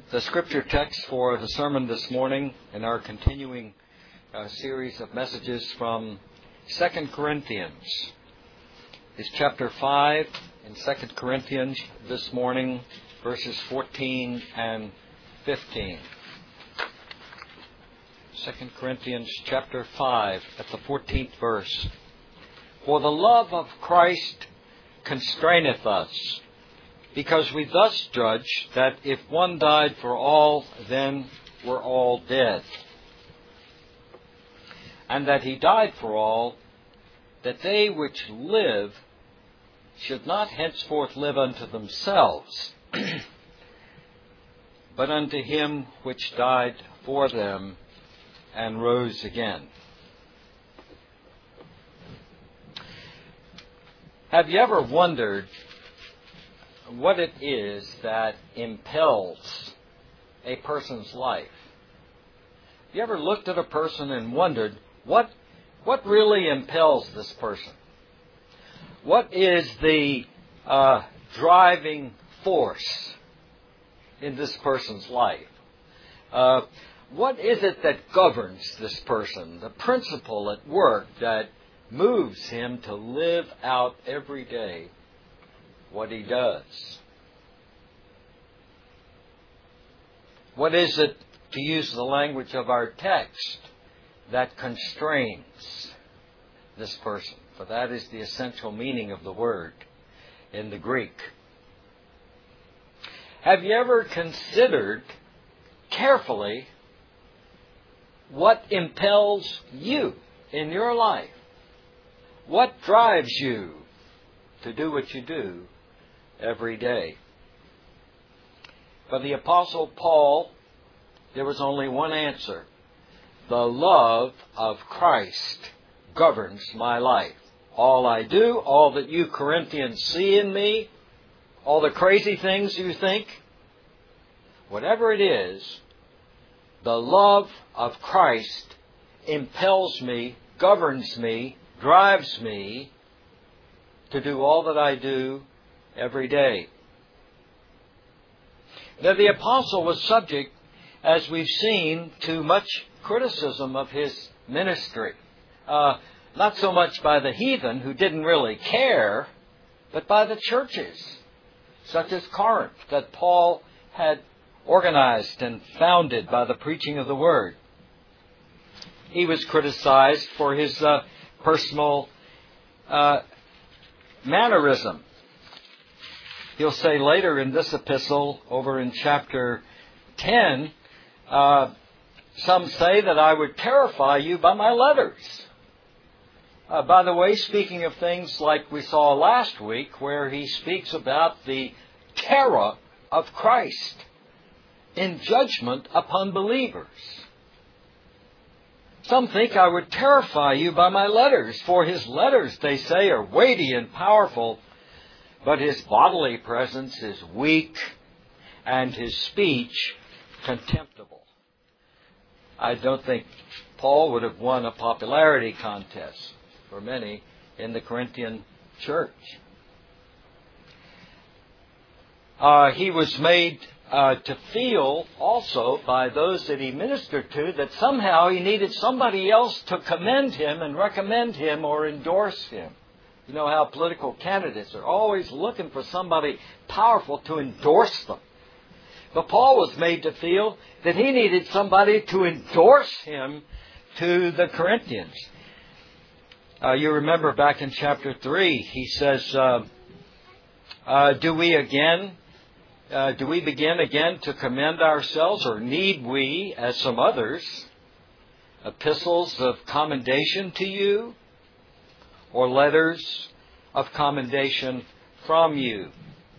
The scripture text for the sermon this morning in our continuing series of messages from 2 Corinthians is chapter 5 in 2 Corinthians this morning, verses 14 and 15. 2 Corinthians chapter 5 at the 14th verse. For the love of Christ constraineth us, because we thus judge that if one died for all, then we're all dead. And that he died for all, that they which live should not henceforth live unto themselves, but unto him which died for them and rose again. Have you ever wondered what it is that impels a person's life? Have you ever looked at a person and wondered what really impels this person? What is the driving force in this person's life? What is it that governs this person? The principle at work that moves him to live out every day what he does. What is it, to use the language of our text, that constrains this person? For that is the essential meaning of the word in the Greek. Have you ever considered carefully what impels you in your life? What drives you to do what you do every day? For the Apostle Paul, there was only one answer. The love of Christ governs my life. All I do, all that you Corinthians see in me, all the crazy things you think, whatever it is, the love of Christ impels me, governs me, drives me to do all that I do every day. Now, the apostle was subject, as we've seen, to much criticism of his ministry. Not so much by the heathen, who didn't really care, but by the churches, such as Corinth, that Paul had organized and founded by the preaching of the Word. He was criticized for his personal mannerism. He'll say later in this epistle, over in chapter 10, some say that I would terrify you by my letters. By the way, speaking of things like we saw last week, where he speaks about the terror of Christ in judgment upon believers. Some think I would terrify you by my letters, for his letters, they say, are weighty and powerful, but his bodily presence is weak and his speech contemptible. I don't think Paul would have won a popularity contest for many in the Corinthian church. He was made to feel also by those that he ministered to that somehow he needed somebody else to commend him and recommend him or endorse him. You know how political candidates are always looking for somebody powerful to endorse them. But Paul was made to feel that he needed somebody to endorse him to the Corinthians. You remember back in chapter 3, he says, do we begin again to commend ourselves, or need we, as some others, epistles of commendation to you, or letters of commendation from you?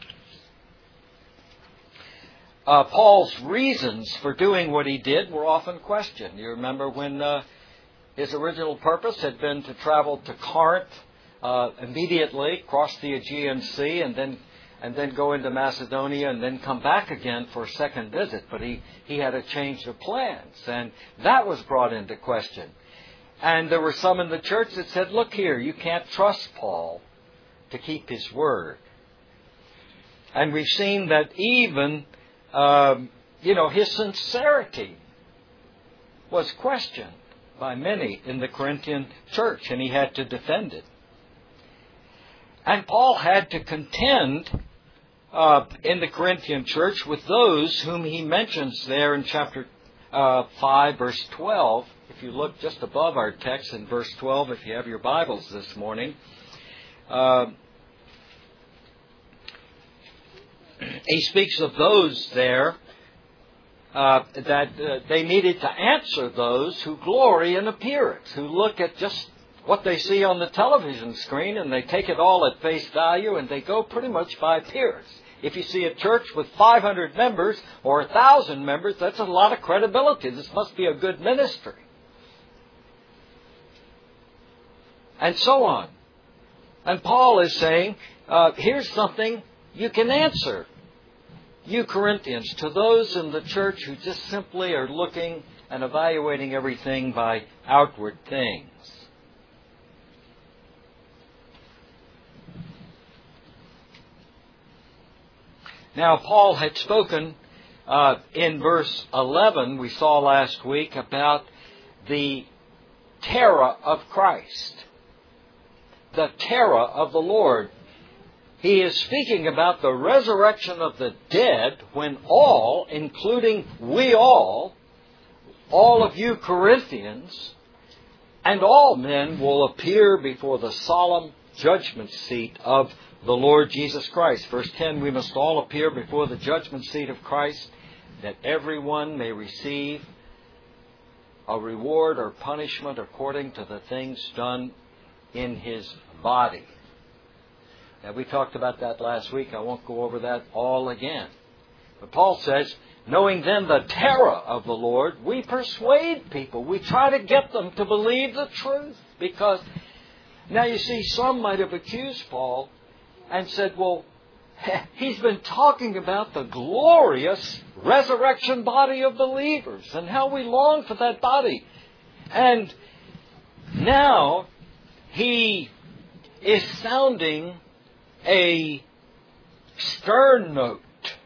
Paul's reasons for doing what he did were often questioned. You remember when his original purpose had been to travel to Corinth immediately, cross the Aegean Sea, and then go into Macedonia and then come back again for a second visit. But he had a change of plans, and that was brought into question. And there were some in the church that said, look here, you can't trust Paul to keep his word. And we've seen that even his sincerity was questioned by many in the Corinthian church, and he had to defend it. And Paul had to contend in the Corinthian church with those whom he mentions there in chapter 5, verse 12. If you look just above our text in verse 12, if you have your Bibles this morning, he speaks of those there that they needed to answer those who glory in appearance, who look at just what they see on the television screen and they take it all at face value and they go pretty much by appearance. If you see a church with 500 members or 1,000 members, that's a lot of credibility. This must be a good ministry. And so on. And Paul is saying, here's something you can answer, you Corinthians, to those in the church who just simply are looking and evaluating everything by outward things. Now, Paul had spoken in verse 11, we saw last week, about the terror of Christ, the terror of the Lord. He is speaking about the resurrection of the dead when all, including we all of you Corinthians, and all men will appear before the solemn judgment seat of the Lord Jesus Christ. Verse 10, we must all appear before the judgment seat of Christ, that everyone may receive a reward or punishment according to the things done in his body. Now, we talked about that last week. I won't go over that all again. But Paul says, knowing then the terror of the Lord, we persuade people. We try to get them to believe the truth. Because, now you see, some might have accused Paul and said, well, he's been talking about the glorious resurrection body of believers and how we long for that body. And now he is sounding a stern note.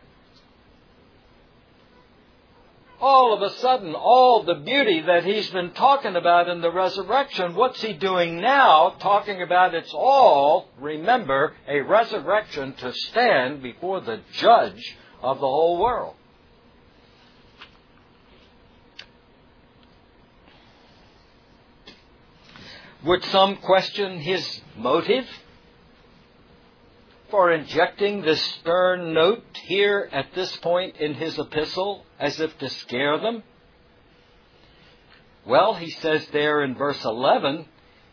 All of a sudden, all the beauty that he's been talking about in the resurrection, what's he doing now? Talking about it's all, remember, a resurrection to stand before the judge of the whole world. Would some question his motive for injecting this stern note here at this point in his epistle, as if to scare them? Well, he says there in verse 11,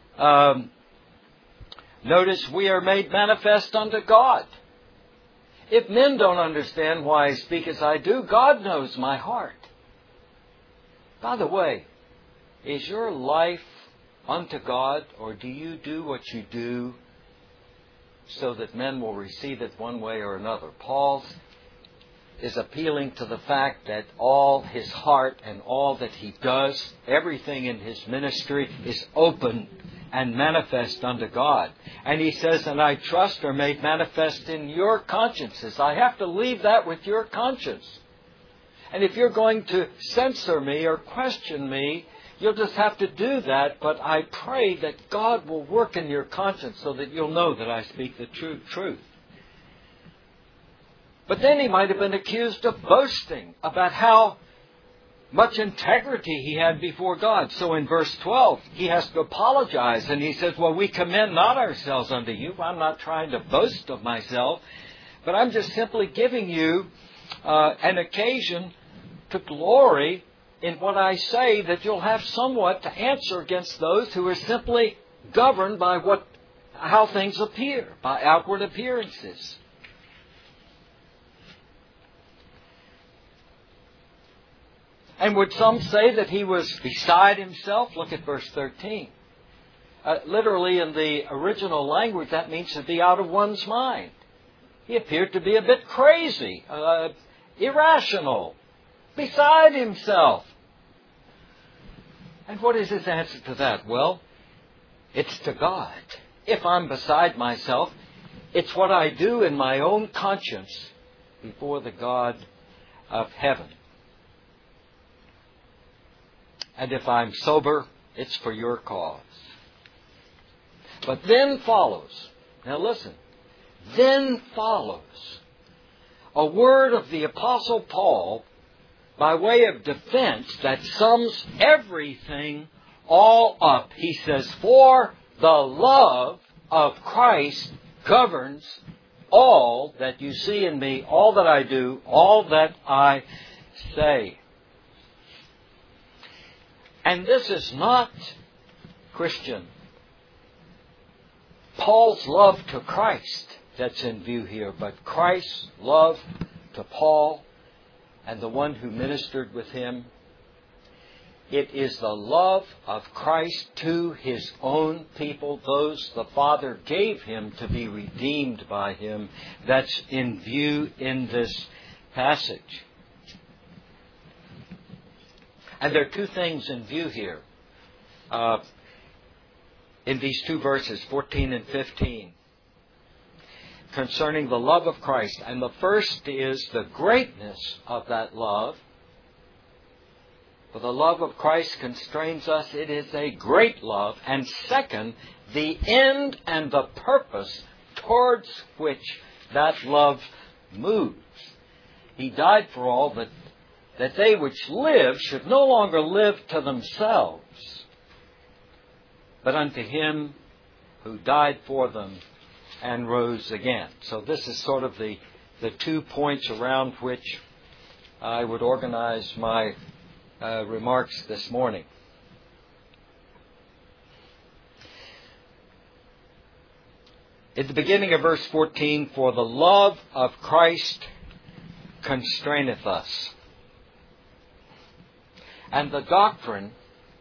notice, we are made manifest unto God. If men don't understand why I speak as I do, God knows my heart. By the way, is your life unto God, or do you do what you do so that men will receive it one way or another? Paul is appealing to the fact that all his heart and all that he does, everything in his ministry is open and manifest unto God. And he says, and I trust are made manifest in your consciences. I have to leave that with your conscience. And if you're going to censor me or question me, you'll just have to do that, but I pray that God will work in your conscience so that you'll know that I speak the truth. But then he might have been accused of boasting about how much integrity he had before God. So in verse 12, he has to apologize, and he says, well, we commend not ourselves unto you. I'm not trying to boast of myself, but I'm just simply giving you an occasion to glory in what I say, that you'll have somewhat to answer against those who are simply governed by how things appear, by outward appearances. And would some say that he was beside himself? Look at verse 13. Literally in the original language, that means to be out of one's mind. He appeared to be a bit crazy, irrational, beside himself. And what is his answer to that? Well, it's to God. If I'm beside myself, it's what I do in my own conscience before the God of heaven. And if I'm sober, it's for your cause. But then follows, now listen, then follows a word of the Apostle Paul by way of defense that sums everything all up. He says, for the love of Christ governs all that you see in me, all that I do, all that I say. And this is not, Christian, Paul's love to Christ that's in view here, but Christ's love to Paul and the one who ministered with him. It is the love of Christ to His own people, those the Father gave Him to be redeemed by Him, that's in view in this passage. And there are two things in view here in these two verses, 14 and 15, concerning the love of Christ. And the first is the greatness of that love. For the love of Christ constrains us. It is a great love. And second, the end and the purpose towards which that love moves. He died for all, that they which live should no longer live to themselves, but unto Him who died for them and rose again. So this is sort of the 2 points around which I would organize my remarks this morning. At the beginning of verse 14, for the love of Christ constraineth us. And the doctrine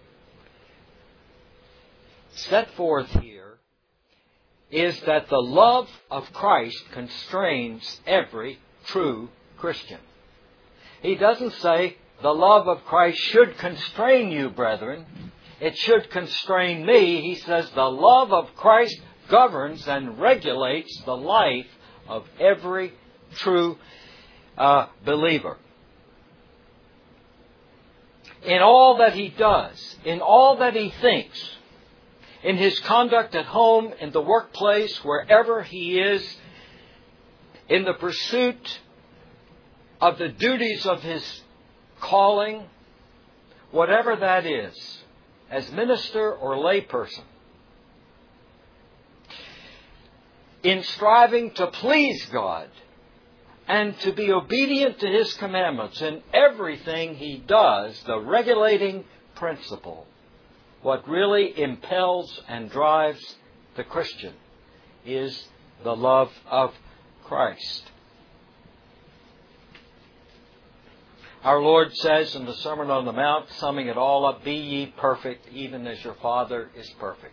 set forth here is that the love of Christ constrains every true Christian. He doesn't say, the love of Christ should constrain you, brethren. It should constrain me. He says the love of Christ governs and regulates the life of every true believer. In all that he does, in all that he thinks, in his conduct at home, in the workplace, wherever he is, in the pursuit of the duties of his calling, whatever that is, as minister or layperson, in striving to please God and to be obedient to His commandments in everything he does, the regulating principle, what really impels and drives the Christian, is the love of Christ. Our Lord says in the Sermon on the Mount, summing it all up, be ye perfect, even as your Father is perfect.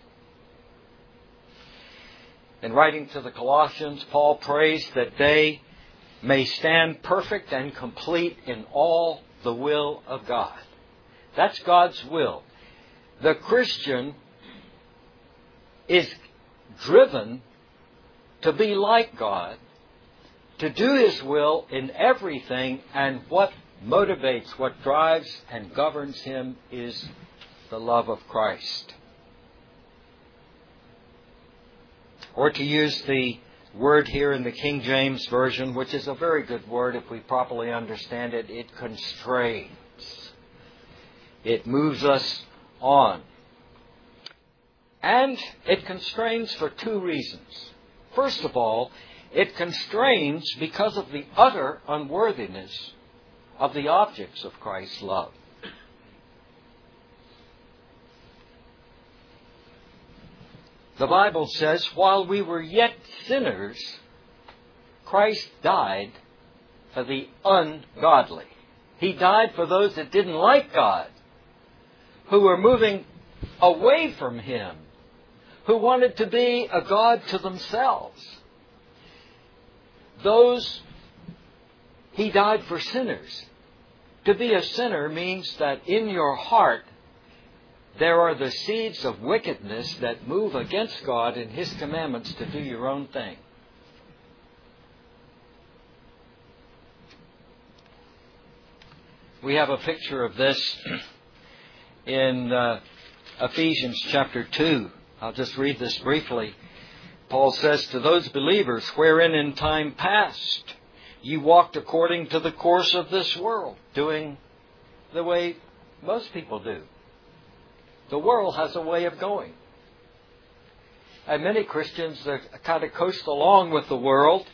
In writing to the Colossians, Paul prays that they may stand perfect and complete in all the will of God. That's God's will. The Christian is driven to be like God, to do His will in everything, and what motivates, what drives and governs him is the love of Christ. Or to use the word here in the King James Version, which is a very good word if we properly understand it, it constrains. It moves us on. And it constrains for two reasons. First of all, it constrains because of the utter unworthiness of the objects of Christ's love. The Bible says, while we were yet sinners, Christ died for the ungodly. He died for those that didn't like God, who were moving away from Him, who wanted to be a God to themselves. He died for sinners. To be a sinner means that in your heart there are the seeds of wickedness that move against God and His commandments to do your own thing. We have a picture of this in Ephesians chapter 2. I'll just read this briefly. Paul says, to those believers, wherein in time past you walked according to the course of this world, doing the way most people do. The world has a way of going. And many Christians kind of coast along with the world.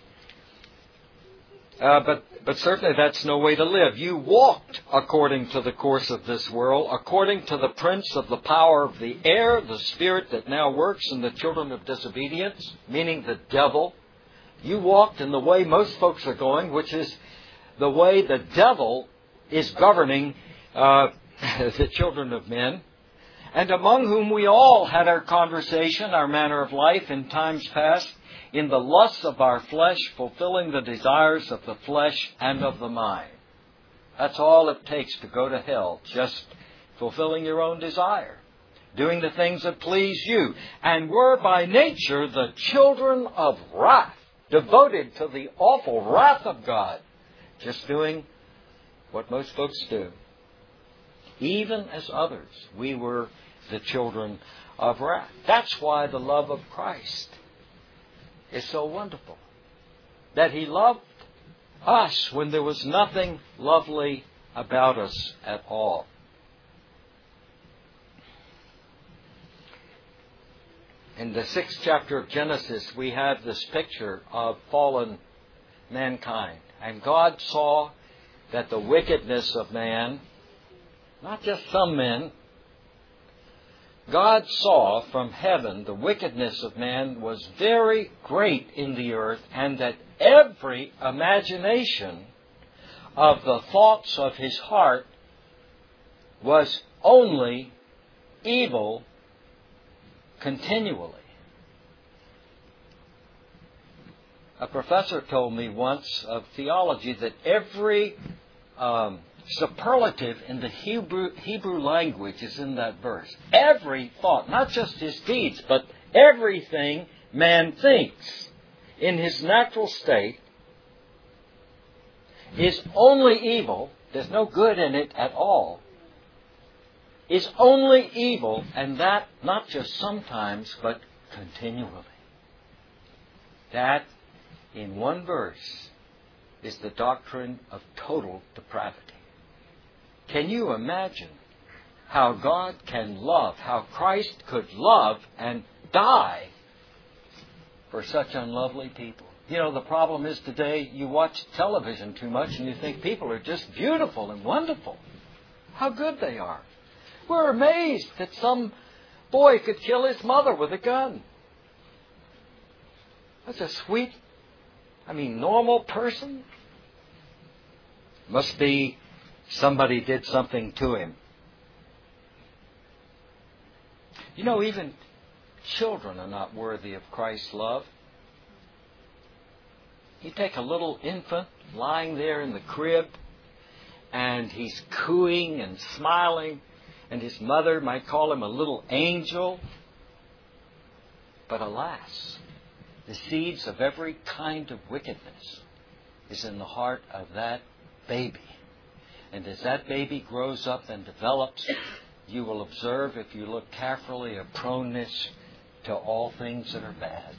But certainly that's no way to live. You walked according to the course of this world, according to the prince of the power of the air, the spirit that now works in the children of disobedience, meaning the devil. You walked in the way most folks are going, which is the way the devil is governing the children of men, and among whom we all had our conversation, our manner of life in times past, in the lusts of our flesh, fulfilling the desires of the flesh and of the mind. That's all it takes to go to hell, just fulfilling your own desire, doing the things that please you, and were by nature the children of wrath, devoted to the awful wrath of God, just doing what most folks do. Even as others, we were the children of wrath. That's why the love of Christ is so wonderful. That He loved us when there was nothing lovely about us at all. In the 6th chapter of Genesis, we have this picture of fallen mankind. And God saw that the wickedness of man, not just some men, God saw from heaven the wickedness of man was very great in the earth, and that every imagination of the thoughts of his heart was only evil continually. A professor told me once of theology that every superlative in the Hebrew language is in that verse. Every thought, not just his deeds, but everything man thinks in his natural state is only evil. There's no good in it at all. Is only evil, and that not just sometimes, but continually. That, in one verse, is the doctrine of total depravity. Can you imagine how God can love, how Christ could love and die for such unlovely people? You know, the problem is today you watch television too much and you think people are just beautiful and wonderful. How good they are. We're amazed that some boy could kill his mother with a gun. That's a sweet, normal person. Must be somebody did something to him. You know, even children are not worthy of Christ's love. You take a little infant lying there in the crib, and he's cooing and smiling, and his mother might call him a little angel. But alas, the seeds of every kind of wickedness is in the heart of that baby. And as that baby grows up and develops, you will observe, if you look carefully, a proneness to all things that are bad.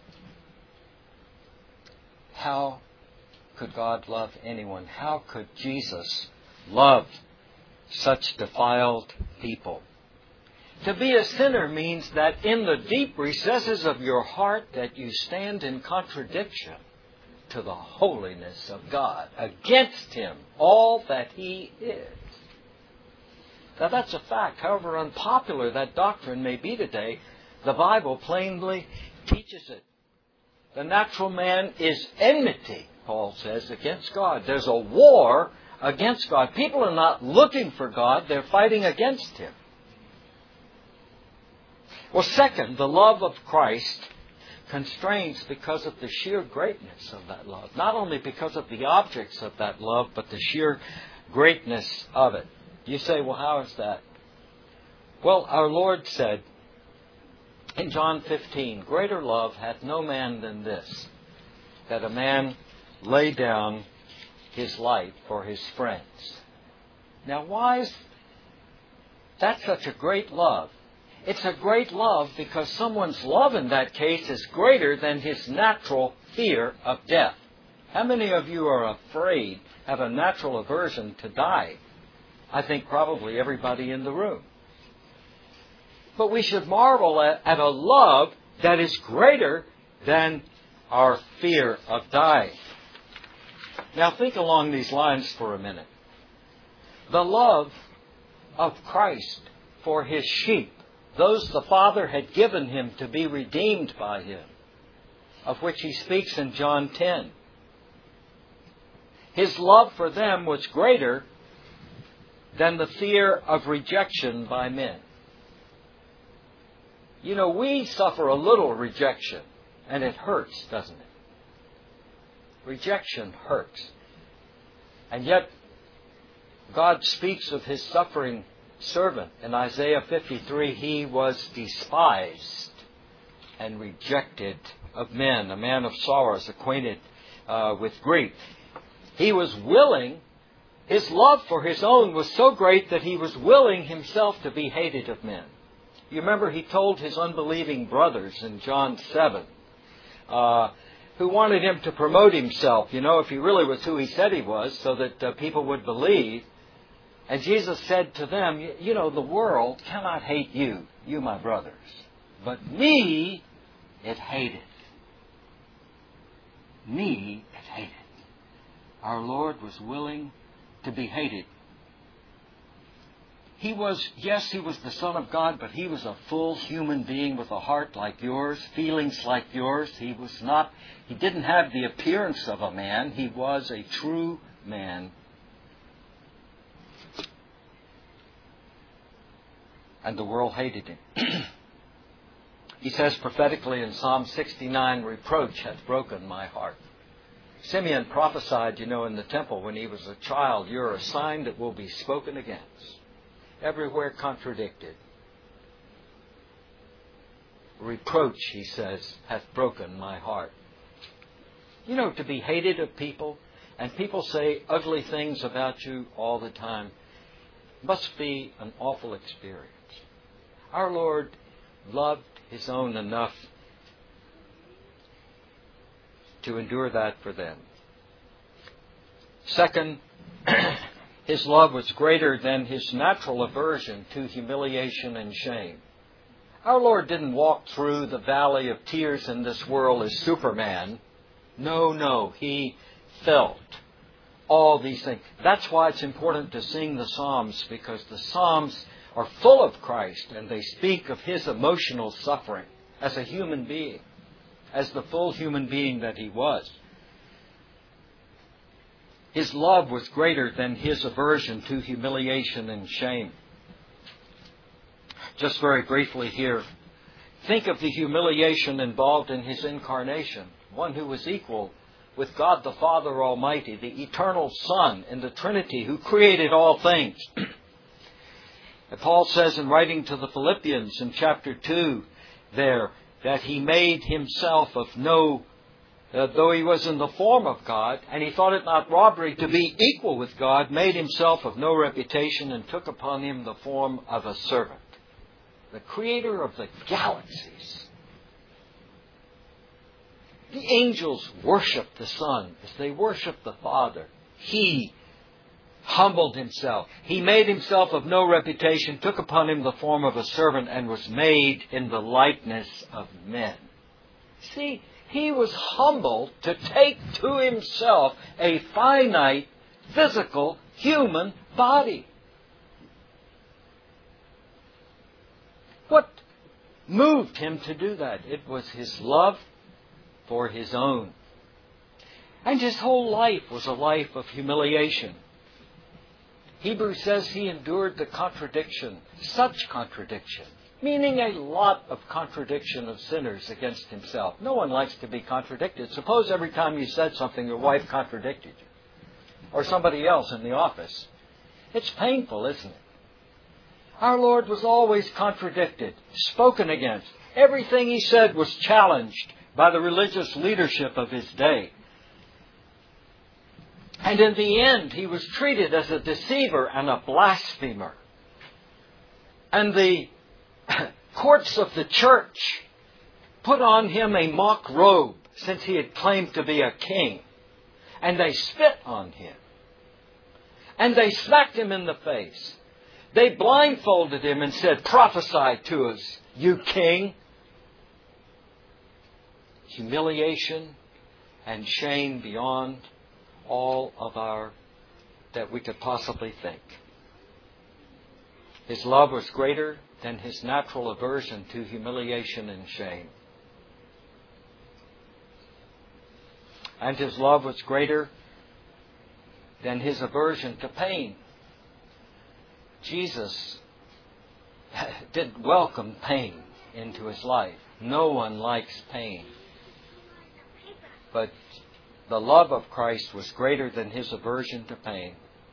How could God love anyone? How could Jesus love such defiled people? To be a sinner means that in the deep recesses of your heart that you stand in contradiction to the holiness of God, against Him, all that He is. Now that's a fact. However unpopular that doctrine may be today, the Bible plainly teaches it. The natural man is enmity, Paul says, against God. There's a war against God. People are not looking for God, they're fighting against Him. Well, second, the love of Christ constrains because of the sheer greatness of that love. Not only because of the objects of that love, but the sheer greatness of it. You say, well, how is that? Well, our Lord said in John 15, greater love hath no man than this, that a man lay down his life for his friends. Now, why That's such a great love. It's a great love because someone's love in that case is greater than his natural fear of death. How many of you are afraid, have a natural aversion to die? I think probably everybody in the room. But we should marvel at a love that is greater than our fear of dying. Now think along these lines for a minute. The love of Christ for His sheep, those the Father had given Him to be redeemed by Him, of which He speaks in John 10. His love for them was greater than the fear of rejection by men. You know, we suffer a little rejection, and it hurts, doesn't it? Rejection hurts. And yet, God speaks of His suffering servant. In Isaiah 53, he was despised and rejected of men, a man of sorrows, acquainted with grief. He was willing, his love for his own was so great that he was willing himself to be hated of men. You remember he told his unbelieving brothers in John 7, who wanted him to promote himself, if he really was who he said he was, so that people would believe. And Jesus said to them, the world cannot hate you, my brothers, but me it hated. Me it hated. Our Lord was willing to be hated. He was the Son of God, but He was a full human being with a heart like yours, feelings like yours. He didn't have the appearance of a man. He was a true man. And the world hated Him. He says prophetically in Psalm 69, reproach hath broken my heart. Simeon prophesied, in the temple when he was a child, you're a sign that will be spoken against. Everywhere contradicted. Reproach, he says, hath broken my heart. To be hated of people, and people say ugly things about you all the time, must be an awful experience. Our Lord loved His own enough to endure that for them. Second, His love was greater than His natural aversion to humiliation and shame. Our Lord didn't walk through the valley of tears in this world as Superman. No, He felt all these things. That's why it's important to sing the Psalms, because the Psalms are full of Christ, and they speak of His emotional suffering as a human being, as the full human being that He was. His love was greater than His aversion to humiliation and shame. Just very briefly here, think of the humiliation involved in His incarnation, one who was equal with God the Father Almighty, the eternal Son in the Trinity who created all things. Paul says in writing to the Philippians in chapter 2 there, that He made Himself of no, though He was in the form of God, and He thought it not robbery to be equal with God, made Himself of no reputation, and took upon Him the form of a servant. The Creator of the galaxies. The angels worshiped the Son as they worshiped the Father. He humbled Himself. He made Himself of no reputation, took upon Him the form of a servant, and was made in the likeness of men. See, He was humbled to take to Himself a finite, physical, human body. What moved Him to do that? It was His love for His own. And His whole life was a life of humiliation. Hebrews says He endured the contradiction, such contradiction, meaning a lot of contradiction of sinners against Himself. No one likes to be contradicted. Suppose every time you said something, your wife contradicted you, or somebody else in the office. It's painful, isn't it? Our Lord was always contradicted, spoken against. Everything He said was challenged by the religious leadership of His day. And in the end, He was treated as a deceiver and a blasphemer. And the courts of the church put on him a mock robe, since he had claimed to be a king. And they spit on him. And they smacked him in the face. They blindfolded him and said, "Prophesy to us, you king." Humiliation and shame beyond all of that we could possibly think. His love was greater than his natural aversion to humiliation and shame. And his love was greater than his aversion to pain. Jesus did welcome pain into his life. No one likes pain. But the love of Christ was greater than his aversion to pain.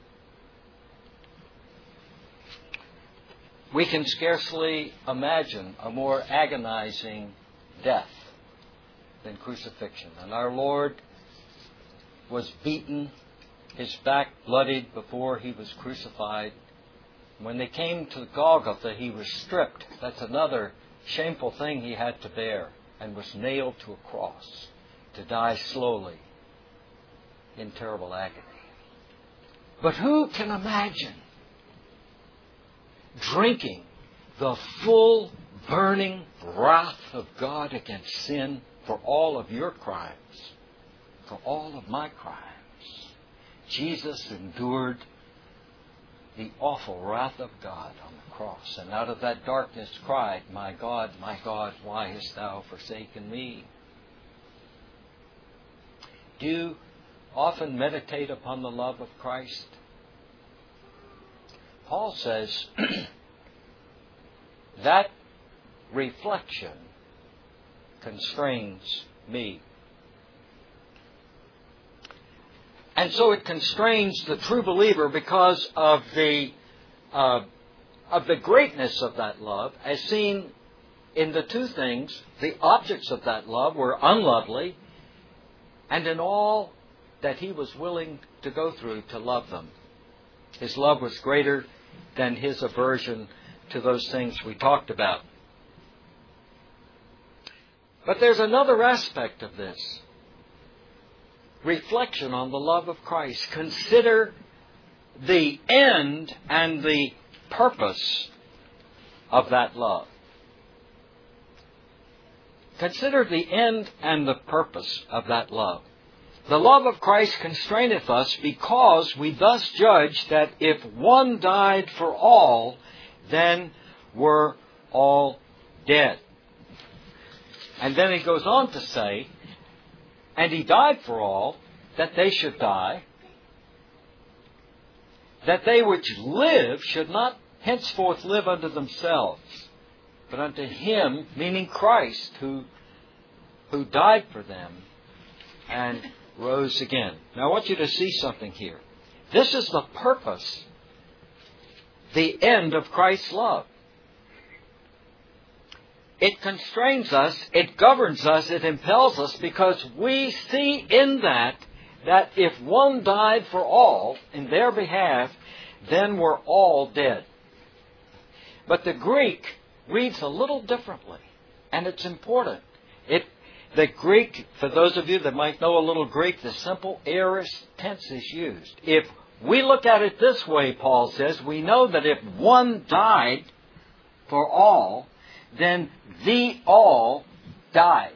We can scarcely imagine a more agonizing death than crucifixion. And our Lord was beaten, his back bloodied before he was crucified. When they came to Golgotha, he was stripped. That's another shameful thing he had to bear, and was nailed to a cross to die slowly in terrible agony. But who can imagine drinking the full burning wrath of God against sin for all of your crimes, for all of my crimes? Jesus endured the awful wrath of God on the cross, and out of that darkness cried, my God, why hast thou forsaken me?" Do you often meditate upon the love of Christ? Paul says that reflection constrains me. And so it constrains the true believer because of the greatness of that love, as seen in the two things. The objects of that love were unlovely, and in all that he was willing to go through to love them. His love was greater than his aversion to those things we talked about. But there's another aspect of this. Reflection on the love of Christ. Consider the end and the purpose of that love. Consider the end and the purpose of that love. The love of Christ constraineth us, because we thus judge that if one died for all, then were all dead. And then he goes on to say, and he died for all, that they should die, that they which live should not henceforth live unto themselves, but unto him, meaning Christ, who died for them and rose again. Now I want you to see something here. This is the purpose, the end of Christ's love. It constrains us, it governs us, it impels us, because we see in that if one died for all in their behalf, then we're all dead. But the Greek reads a little differently, and it's important. The Greek, for those of you that might know a little Greek, the simple aorist tense is used. If we look at it this way, Paul says, we know that if one died for all, then the all died.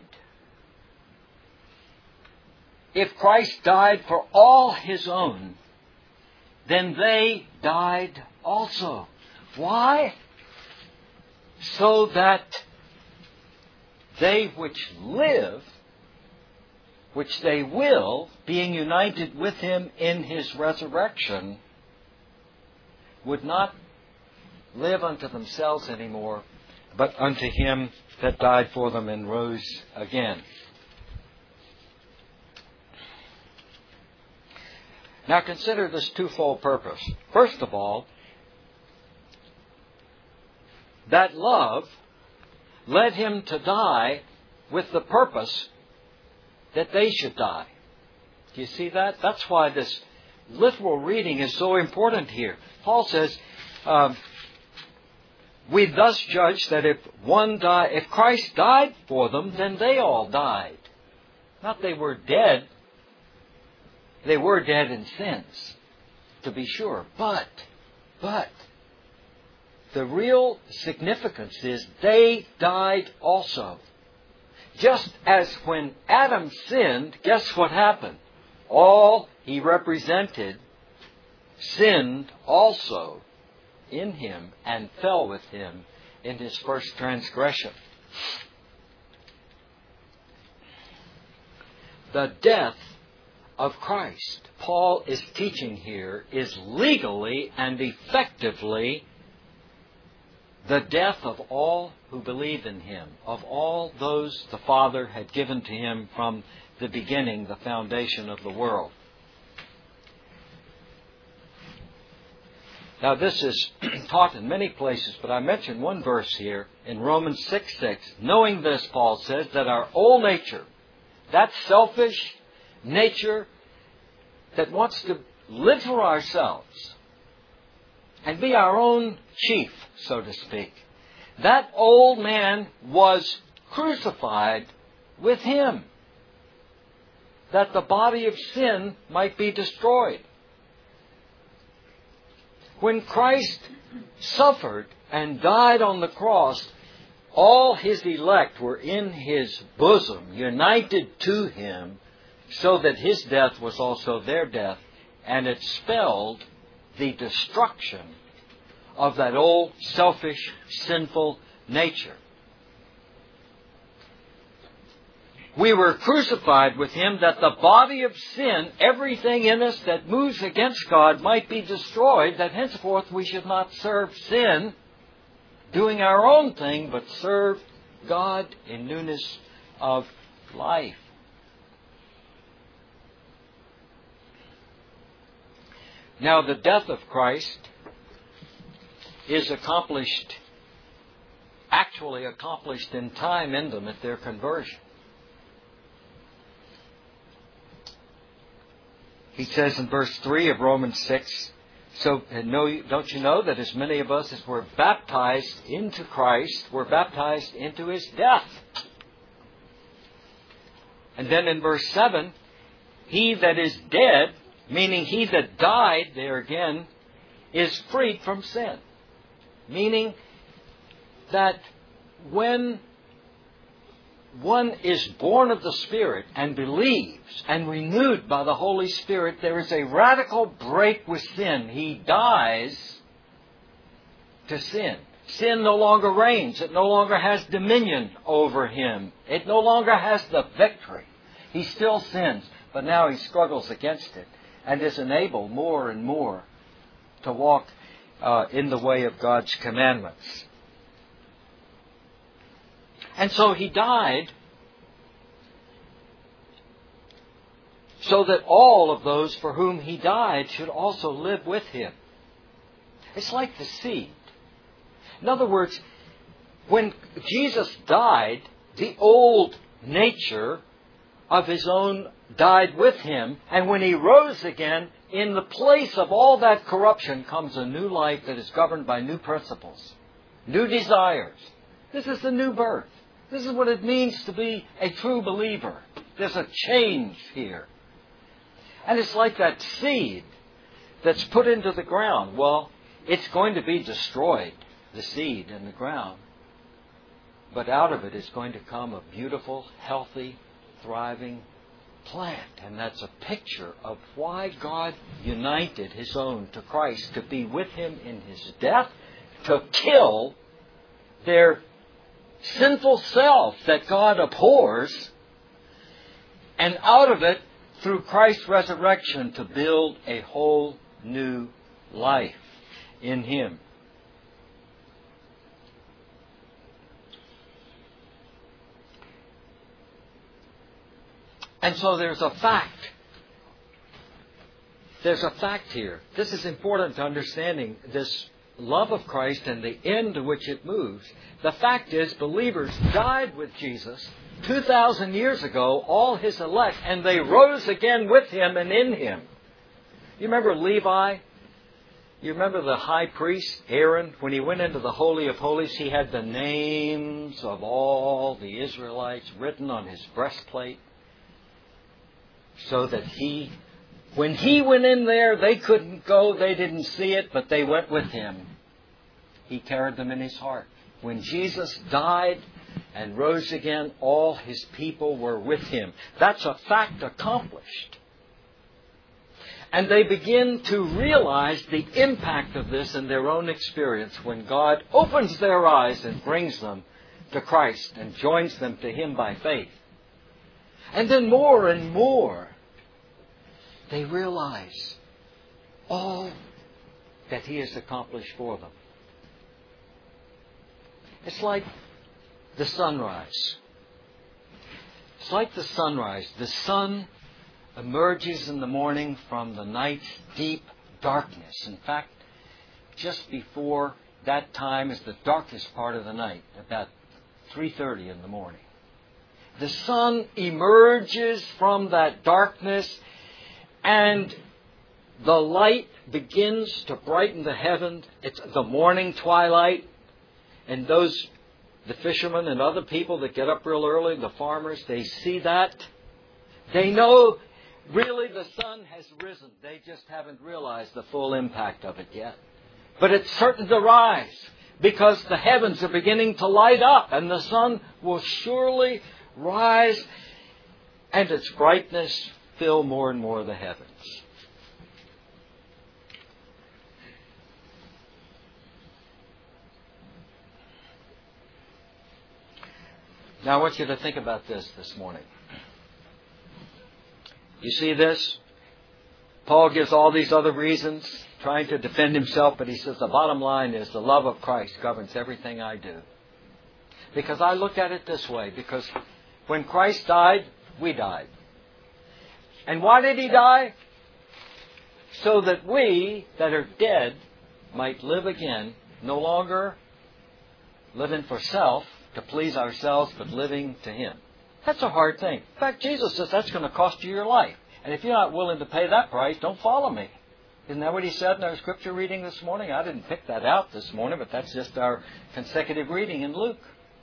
If Christ died for all his own, then they died also. Why? So that they which live, which they will, being united with him in his resurrection, would not live unto themselves anymore, but unto him that died for them and rose again. Now consider this twofold purpose. First of all, that love led him to die with the purpose that they should die. Do you see that? That's why this literal reading is so important here. Paul says, We thus judge that if Christ died for them, then they all died. Not they were dead. They were dead in sins, to be sure. But the real significance is they died also. Just as when Adam sinned, guess what happened? All he represented sinned also in him and fell with him in his first transgression. The death of Christ, Paul is teaching here, is legally and effectively the death of all who believe in him, of all those the Father had given to him from the beginning, the foundation of the world. Now this is taught in many places, but I mentioned one verse here in Romans 6:6. Knowing this, Paul says, that our old nature, that selfish nature that wants to live for ourselves and be our own chief, so to speak, that old man was crucified with him, that the body of sin might be destroyed. When Christ suffered and died on the cross, all his elect were in his bosom, united to him, so that his death was also their death, and it spelled the destruction of that old, selfish, sinful nature. We were crucified with him that the body of sin, everything in us that moves against God, might be destroyed, that henceforth we should not serve sin, doing our own thing, but serve God in newness of life. Now, the death of Christ is actually accomplished in time in them at their conversion. He says in verse 3 of Romans 6, so don't you know that as many of us as were baptized into Christ were baptized into his death? And then in verse 7, he that is dead, meaning he that died, there again, is freed from sin. Meaning that when one is born of the Spirit and believes and renewed by the Holy Spirit, there is a radical break with sin. He dies to sin. Sin no longer reigns. It no longer has dominion over him. It no longer has the victory. He still sins, but now he struggles against it and is enabled more and more to walk in the way of God's commandments. And so he died so that all of those for whom he died should also live with him. It's like the seed. In other words, when Jesus died, the old nature of his own died with him, and when he rose again, in the place of all that corruption comes a new life that is governed by new principles, new desires. This is the new birth. This is what it means to be a true believer. There's a change here. And it's like that seed that's put into the ground. Well, it's going to be destroyed, the seed in the ground. But out of it is going to come a beautiful, healthy, thriving plant. And that's a picture of why God united his own to Christ, to be with him in his death, to kill their sinful self that God abhors, and out of it, through Christ's resurrection, to build a whole new life in him. And so there's a fact. There's a fact here. This is important to understanding this love of Christ and the end to which it moves. The fact is, believers died with Jesus 2,000 years ago, all his elect, and they rose again with him and in him. You remember Levi? You remember the high priest, Aaron, when he went into the Holy of Holies, he had the names of all the Israelites written on his breastplate so that when he went in there, they couldn't go, they didn't see it, but they went with him. He carried them in his heart. When Jesus died and rose again, all his people were with him. That's a fact accomplished. And they begin to realize the impact of this in their own experience when God opens their eyes and brings them to Christ and joins them to Him by faith. And then more and more, they realize all that He has accomplished for them. It's like the sunrise. It's like the sunrise. The sun emerges in the morning from the night's deep darkness. In fact, just before that time is the darkest part of the night, about 3:30 in the morning. The sun emerges from that darkness and the light begins to brighten the heaven. It's the morning twilight. And the fishermen and other people that get up real early, the farmers, they see that. They know really the sun has risen. They just haven't realized the full impact of it yet. But it's certain to rise because the heavens are beginning to light up and the sun will surely rise and its brightness fill more and more of the heavens. Now I want you to think about this morning. You see this? Paul gives all these other reasons, trying to defend himself, but he says the bottom line is the love of Christ governs everything I do. Because I look at it this way, because when Christ died, we died. And why did He die? So that we that are dead might live again, no longer living for self, to please ourselves, but living to Him. That's a hard thing. In fact, Jesus says that's going to cost you your life. And if you're not willing to pay that price, don't follow me. Isn't that what He said in our scripture reading this morning? I didn't pick that out this morning, but that's just our consecutive reading in Luke.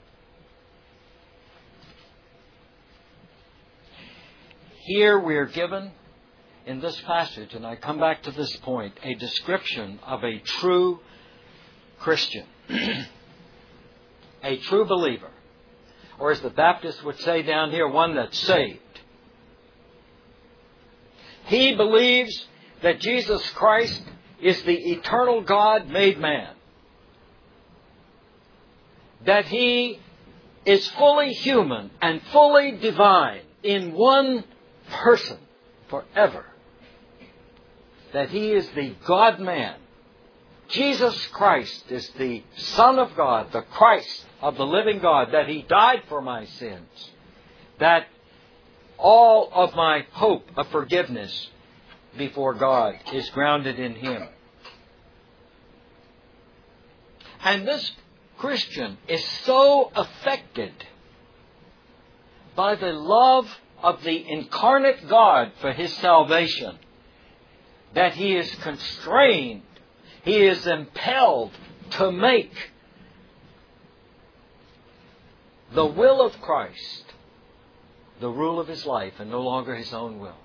Here we are given, in this passage, and I come back to this point, a description of a true Christian. A true believer. Or as the Baptists would say down here, one that's saved. He believes that Jesus Christ is the eternal God made man. That He is fully human and fully divine in one person forever. That He is the God-man. Jesus Christ is the Son of God, the Christ of the living God, that He died for my sins, that all of my hope of forgiveness before God is grounded in Him. And this Christian is so affected by the love of the incarnate God for His salvation that he is constrained, he is impelled to make the will of Christ the rule of his life and no longer his own will.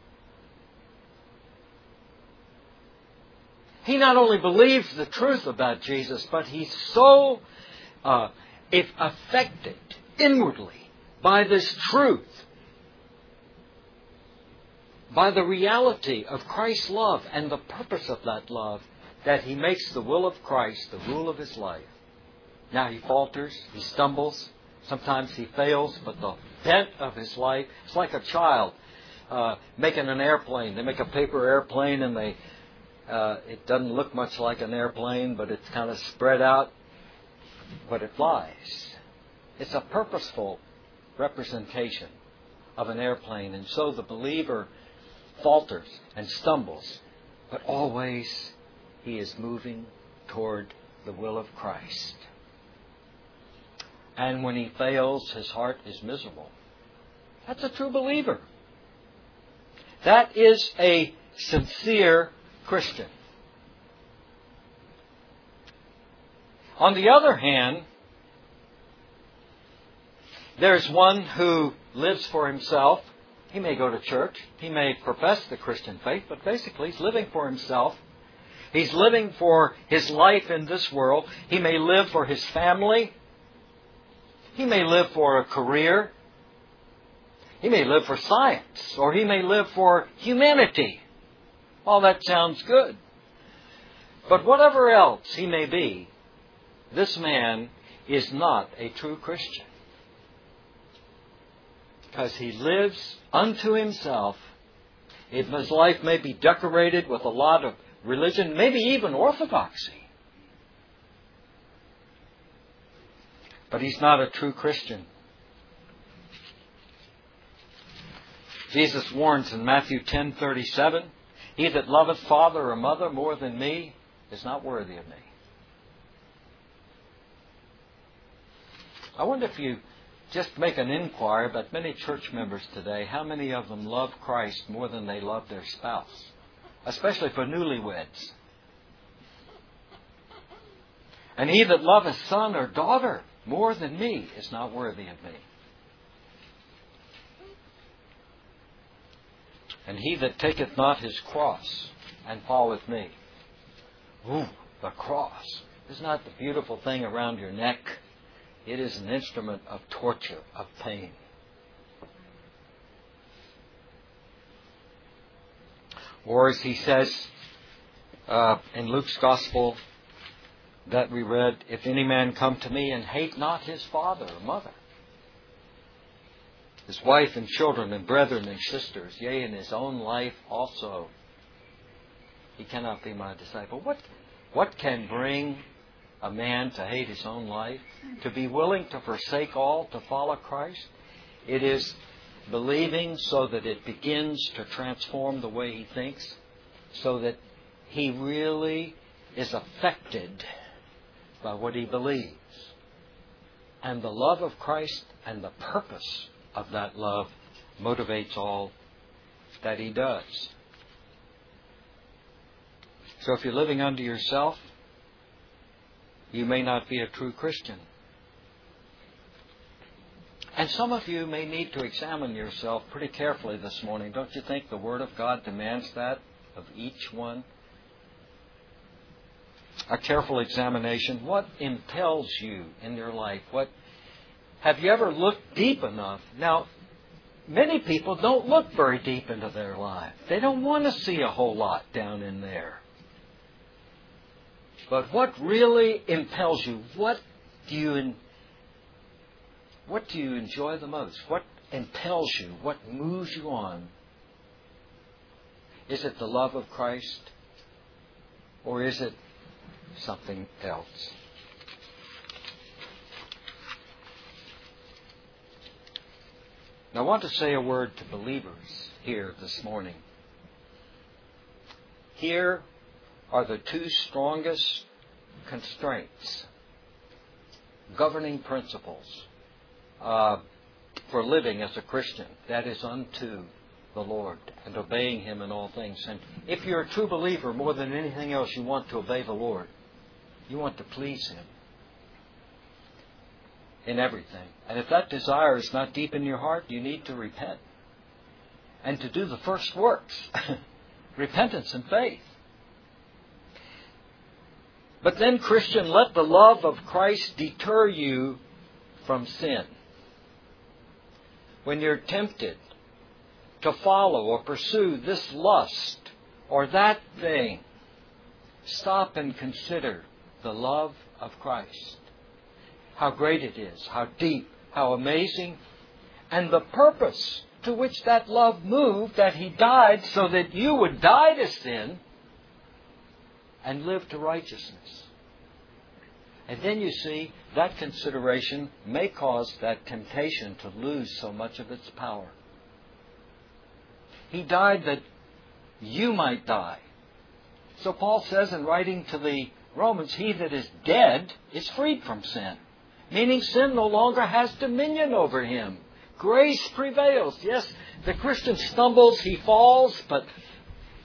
He not only believes the truth about Jesus, but he's so affected inwardly by this truth, by the reality of Christ's love and the purpose of that love, that he makes the will of Christ the rule of his life. Now he falters, he stumbles, sometimes he fails, but the bent of his life, it's like a child making an airplane. They make a paper airplane and it doesn't look much like an airplane, but it's kind of spread out, but it flies. It's a purposeful representation of an airplane, and so the believer falters and stumbles, but always he is moving toward the will of Christ. And when he fails, his heart is miserable. That's a true believer. That is a sincere Christian. On the other hand, there's one who lives for himself. He may go to church. He may profess the Christian faith, but basically he's living for himself. He's living for his life in this world. He may live for his family. He may live for a career. He may live for science, or he may live for humanity. All that sounds good. But whatever else he may be, this man is not a true Christian. Because he lives unto himself. His life may be decorated with a lot of religion, maybe even orthodoxy. But he's not a true Christian. Jesus warns in Matthew 10:37, "He that loveth father or mother more than me is not worthy of me." I wonder if you just make an inquiry about many church members today, how many of them love Christ more than they love their spouse, especially for newlyweds. "And he that loveth son or daughter more than me is not worthy of me. And he that taketh not his cross and followeth me." Ooh, the cross. Isn't that the beautiful thing around your neck? It is an instrument of torture, of pain. Or as he says in Luke's Gospel that we read, "If any man come to me and hate not his father or mother, his wife and children and brethren and sisters, yea, in his own life also, he cannot be my disciple." What can bring a man to hate his own life? To be willing to forsake all to follow Christ? It is believing so that it begins to transform the way he thinks, so that he really is affected by what he believes. And the love of Christ and the purpose of that love motivates all that he does. So if you're living unto yourself, you may not be a true Christian. And some of you may need to examine yourself pretty carefully this morning. Don't you think the Word of God demands that of each one? A careful examination. What impels you in your life? Have you ever looked deep enough? Now, many people don't look very deep into their life. They don't want to see a whole lot down in there. But what really impels you? What do you enjoy the most? What impels you? What moves you on? Is it the love of Christ? Or is it something else? Now I want to say a word to believers here this morning. Here are the two strongest constraints, governing principles for living as a Christian. That is unto the Lord and obeying Him in all things. And if you're a true believer, more than anything else, you want to obey the Lord. You want to please Him in everything. And if that desire is not deep in your heart, you need to repent. And to do the first works. Repentance and faith. But then, Christian, let the love of Christ deter you from sin. When you're tempted to follow or pursue this lust or that thing, stop and consider the love of Christ. How great it is, how deep, how amazing, and the purpose to which that love moved, that He died so that you would die to sin and live to righteousness. And then you see, that consideration may cause that temptation to lose so much of its power. He died that you might die. So Paul says in writing to the Romans, he that is dead is freed from sin. Meaning sin no longer has dominion over him. Grace prevails. Yes, the Christian stumbles, he falls, but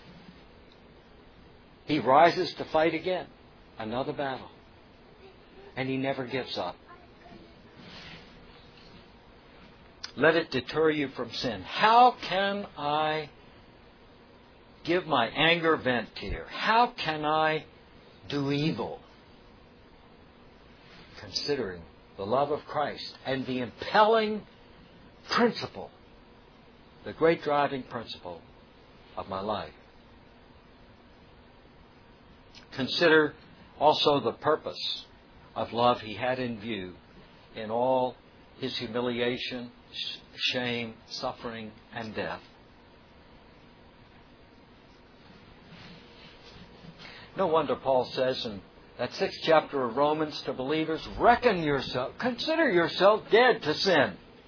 he rises to fight again. Another battle. and he never gives up. Let it deter you from sin. How can I give my anger vent here? How can I do evil? Considering the love of Christ and the impelling principle, the great driving principle of my life. Consider also the purpose of love he had in view in all his humiliation, shame, suffering, and death. No wonder Paul says in that 6th chapter of Romans to believers, consider yourself dead to sin.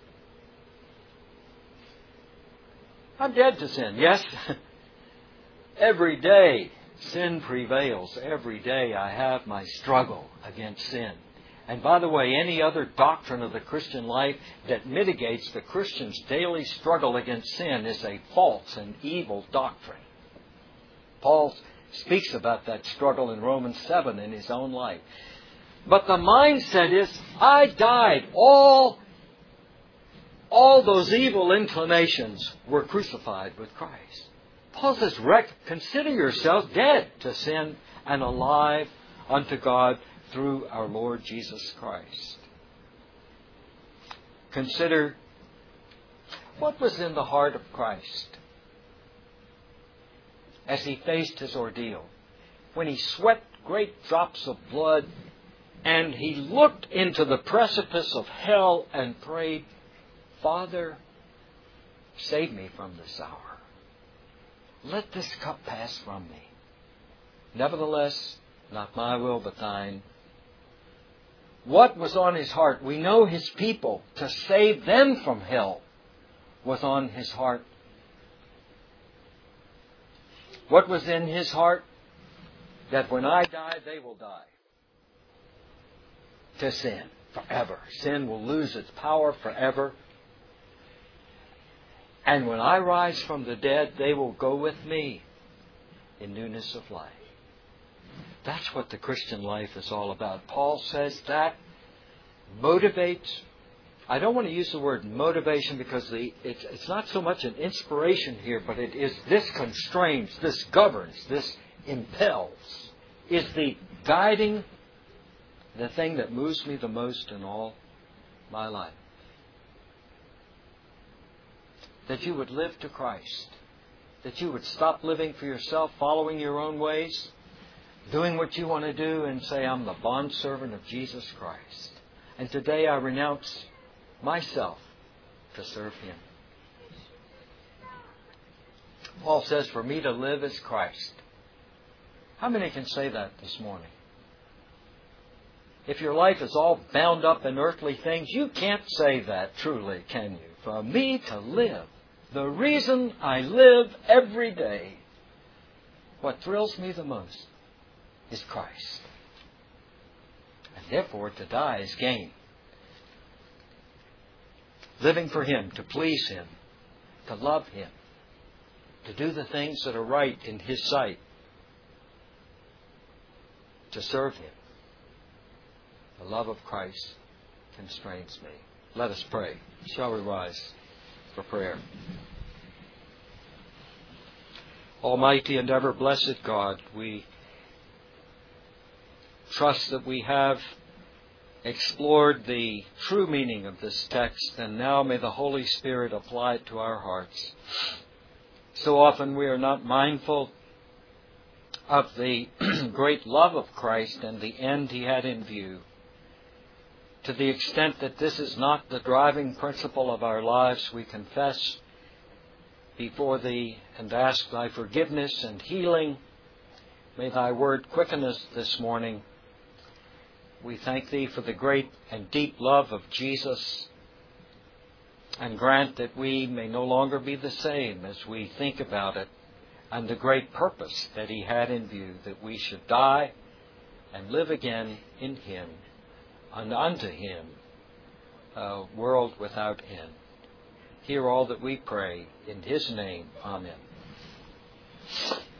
I'm dead to sin. Yes, every day sin prevails. Every day I have my struggle against sin. And by the way, any other doctrine of the Christian life that mitigates the Christian's daily struggle against sin is a false and evil doctrine. Paul speaks about that struggle in Romans 7 in his own life. But the mindset is, I died. All those evil inclinations were crucified with Christ. Paul says, consider yourself dead to sin and alive unto God through our Lord Jesus Christ. Consider what was in the heart of Christ as he faced his ordeal, when he sweat great drops of blood and he looked into the precipice of hell and prayed, Father, save me from this hour. Let this cup pass from me. Nevertheless, not my will but thine. What was on his heart? We know his people, to save them from hell, was on his heart. What was in his heart? That when I die, they will die. To sin forever. Sin will lose its power forever. And when I rise from the dead, they will go with me in newness of life. That's what the Christian life is all about. Paul says that motivates. I don't want to use the word motivation because it's not so much an inspiration here, but it is this constrains, this governs, this impels, is the guiding, the thing that moves me the most in all my life. That you would live to Christ. That you would stop living for yourself, following your own ways, doing what you want to do, and say, I'm the bondservant of Jesus Christ. And today I renounce myself to serve Him. Paul says, for me to live is Christ. How many can say that this morning? If your life is all bound up in earthly things, you can't say that truly, can you? For me to live, the reason I live every day, what thrills me the most is Christ. And therefore, to die is gain. Living for Him, to please Him, to love Him, to do the things that are right in His sight, to serve Him. The love of Christ constrains me. Let us pray. Shall we rise for prayer? Almighty and ever blessed God, we trust that we have explored the true meaning of this text, and now may the Holy Spirit apply it to our hearts. So often we are not mindful of the great love of Christ and the end He had in view. To the extent that this is not the driving principle of our lives, we confess before Thee and ask Thy forgiveness and healing. May Thy word quicken us this morning. We thank Thee for the great and deep love of Jesus, and grant that we may no longer be the same as we think about it, and the great purpose that He had in view, that we should die and live again in Him, and unto Him a world without end. Hear all that we pray in His name. Amen.